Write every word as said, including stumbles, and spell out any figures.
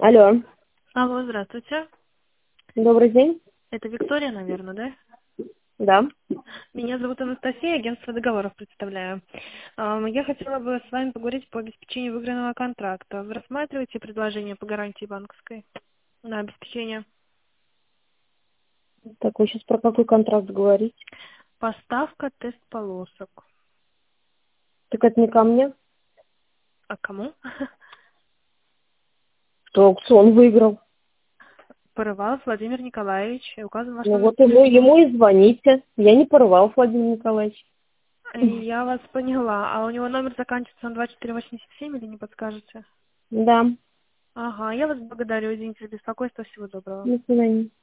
Алло, Алло, здравствуйте. добрый день. Это Виктория, наверное, да? Да. Меня зовут Анастасия, агентство договоров представляю. Ам, Я хотела бы с вами поговорить по обеспечению выигранного контракта. Вы рассматриваете предложение по гарантии банковской на обеспечение? Так, вы сейчас про какой контракт говорите? Поставка тест-полосок. Так это не ко мне, А кому? кто аукцион выиграл. Порывалов Владимир Николаевич. И указан ваш Ну номер вот ему, телефона. ему и звоните. Я не порывал, Владимир Николаевич. И Я вас поняла. А у него номер заканчивается на два четыре восемьдесят семь или не подскажете? Да, Ага, я вас благодарю. Извините за беспокойство. Всего доброго. до свидания.